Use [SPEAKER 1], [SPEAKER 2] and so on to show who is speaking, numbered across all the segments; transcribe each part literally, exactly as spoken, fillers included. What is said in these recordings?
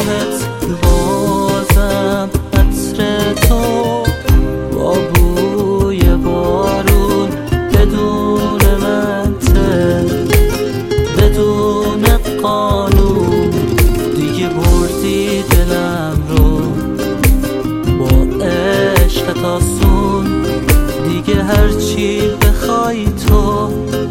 [SPEAKER 1] راهت بازم عطر تو با بوی بارون بدون منطق بدون قانون دیگه بردی دلم رو با عشقت آسون دیگه هرچی بخوای تو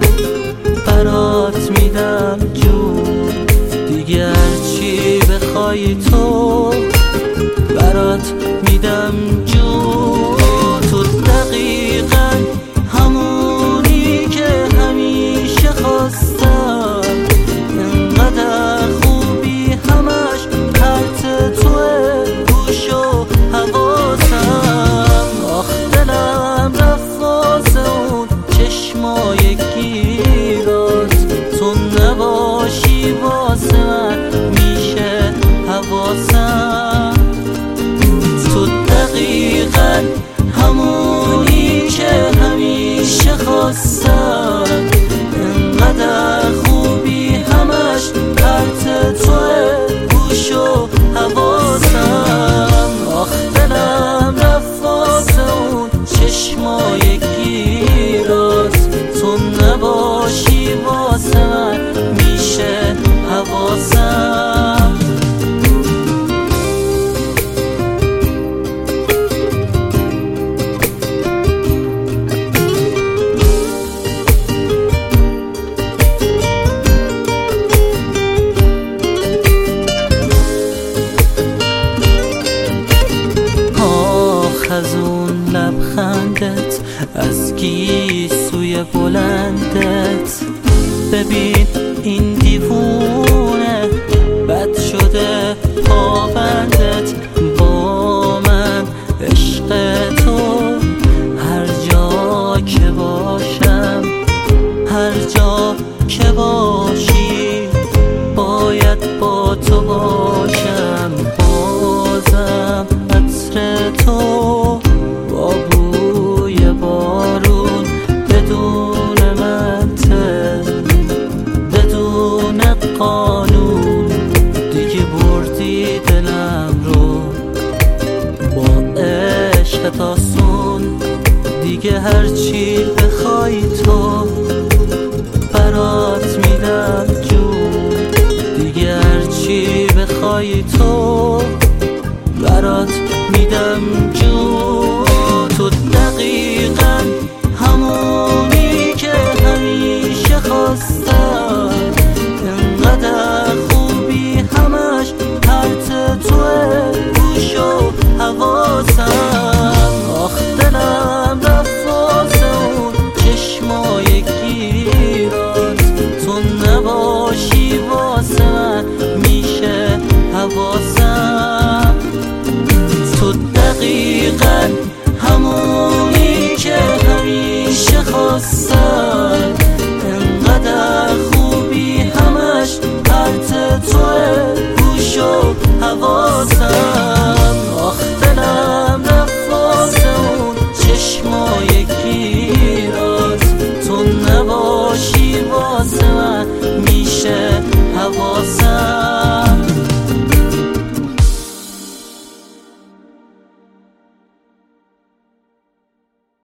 [SPEAKER 1] برات میدم جون دیگه هرچی بخوای تو برات میدم جون تو دقیقا همونی که همیشه خواستم انقدر خوبی همش پرت توه گوش و حواسم آخ دلم رفت واسه اون چشمای گیرات تو نباشی واسه من میشه حواسم تو دقیقا همونی که همیشه خواستم انقدر خوبی همش پرت توه گوش و حواسم آخ دلم رفت واسه اون چشمای گیرات تو نباشی واسه من میشه حواسم از اون لبخندت از گیسوی بلندت ببین این دیوونه بد شده پابندت با من عشق تو هر جا که باشم هر جا که باشی باید با تو باشم بازم عطر تو با بوی بارون بدون منطق بدون قانون دیگه بردی دلم رو با عشقت آسون دیگه هرچی بخوای تو برات میدم جون دیگه هرچی بخوای تو برات میدم جون تو دقیقا همونی که همیشه خواستم انقدر خوبی همش پرت توه گوش و حواسم آخ دلم رفت واسه اون چشمای گیرات تو نباشی واسه من میشه حواسم تو دقیقا همونی که همیشه خواستم انقدر خوبی همش پرت توه گوش و حواسم